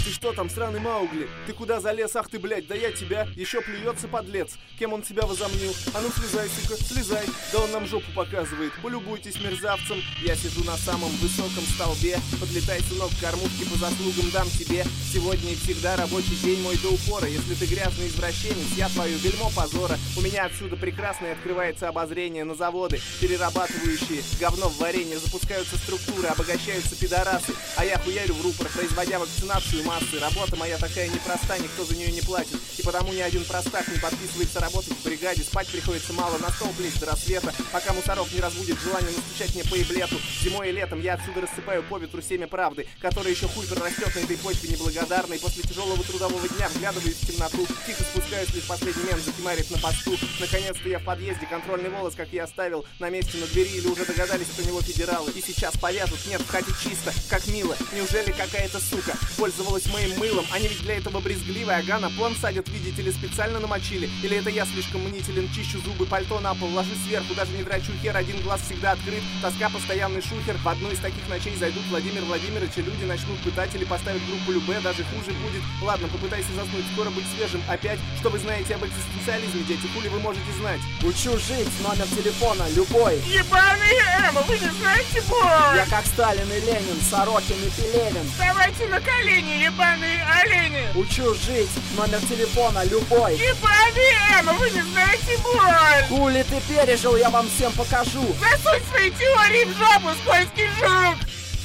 ты что там, сраный Маугли? Ты куда залез? Ах ты, блядь, да я тебя. Еще плюется, подлец. Кем он себя возомнил? А ну слезай, сука, слезай. Да он нам жопу показывает. Полюбуйтесь мерзавцем. Я сижу на самом высоком столбе. Подлетай, сынок, кормушки по заслугам дам тебе. Сегодня и всегда рабочий день мой до упора. Если ты грязный извращенец, я твое бельмо позора. У меня отсюда прекрасное открывается обозрение на заводы, перерабатывающие говно в варенье. Запускаются структуры, обогащаются пидорасы. А я хуярю в рупор, производя вакцинацию массы. Работа моя такая непроста, никто за нее не платит. И потому ни один простак не подписывается работать в бригаде. Спать приходится мало, на стол плечь до рассвета, пока мусоров не разбудит желание настучать мне по еблету. Зимой и летом я отсюда рассыпаю по ветру семя правды, которая еще хуй прорастет на этой почве неблагодарной. После тяжелого трудового дня вглядываюсь в темноту, тихо спускаюсь, лишь последний мент закимарит на посту. Наконец-то я в подъезде, контрольный волос, как я оставил, на месте на двери, или уже догадались про него федералы. И сейчас повяжут, нет, в хате чисто, как мило. Неужели какая-то сука пользовалась моим мылом? Они ведь для этого брезгливые, ага, на план садят, видите ли, специально намочили. Или это я слишком мнителен, чищу зубы, пальто на пол, ложусь сверху, даже не драчу хер, один глаз всегда открыт, тоска, постоянный шухер. В одну из таких ночей зайдут Владимир Владимирович, и люди начнут пытать или поставят группу Любе, даже хуже будет. Ладно, попытайся заснуть, скоро быть свежим опять. Что вы знаете об экзистенциализме, дети, хули вы можете знать? Учу жить, номер телефона любой. Ебаный Эма, вы не знаете бой? Я как Сталин и Ленин, Сорокин и Пелевин. Вставайте на колени, ебаные олени. Учу жить, номер телефона любой. Ебаный Эма, вы не знаете боль? Хули ты пережил, я вам всем покажу. Засунь свои теории в жопу, скользкий жук.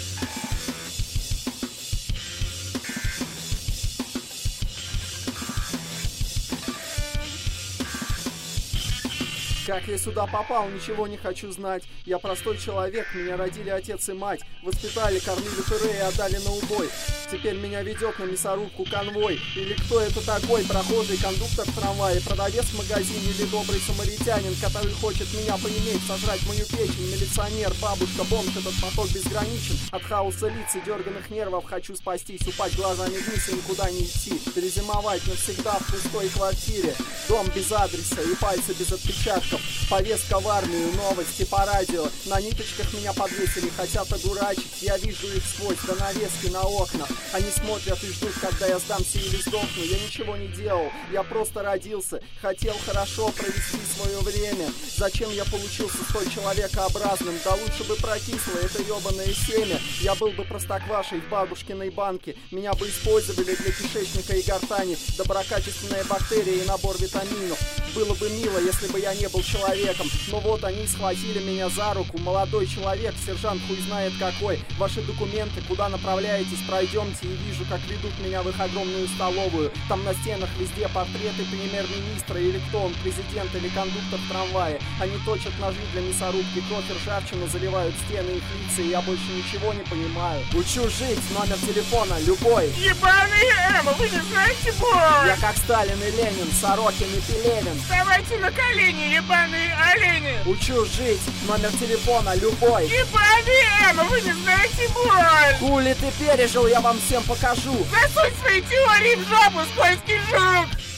Как я сюда попал, ничего не хочу знать. Я простой человек, меня родили отец и мать. Воспитали, кормили пюре и отдали на убой. Теперь меня ведет на мясорубку конвой. Или кто это такой? Прохожий, кондуктор в трамвае, продавец в магазине или добрый самаритянин, который хочет меня поиметь, сожрать мою печень. Милиционер, бабушка, бомж, этот поток безграничен. От хаоса лиц и дерганых нервов хочу спастись, упасть глазами вниз и никуда не идти. Перезимовать навсегда в пустой квартире. Дом без адреса и пальцы без отпечатков. Повестка в армию, новости по радио. На ниточках меня подвесили, хотят одурачить. Я вижу их сквозь занавески на окнах. Они смотрят и ждут, когда я сдамся или сдохну. Я ничего не делал, я просто родился. Хотел хорошо провести свое время. Зачем я получился столь человекообразным? Да лучше бы прокисло это ебаное семя. Я был бы простоквашей в бабушкиной банке. Меня бы использовали для кишечника и гортани. Доброкачественная бактерия и набор витаминов. Было бы мило, если бы я не был человеком. Но вот они схватили меня за руку. Молодой человек, сержант хуй знает какой. Ваши документы, куда направляетесь, пройдемте. И вижу, как ведут меня в их огромную столовую. Там на стенах везде портреты премьер-министра. Или кто он, президент или кондуктор в трамвае. Они точат ножи для мясорубки. Кровь и ржавчину заливают стены их лица. И я больше ничего не понимаю. Учу жить, номер телефона любой. Ебаный Эма, вы не знаете боль? Я как Сталин и Ленин, Сорокин и Пелевин. Вставайте на колени, ебаные олени. Учу жить, номер телефона любой. Ебаный Эма, вы не знаете боль? Хули ты пережил, я вам всем покажу. Засунь свои теории в жопу, скользкий жук.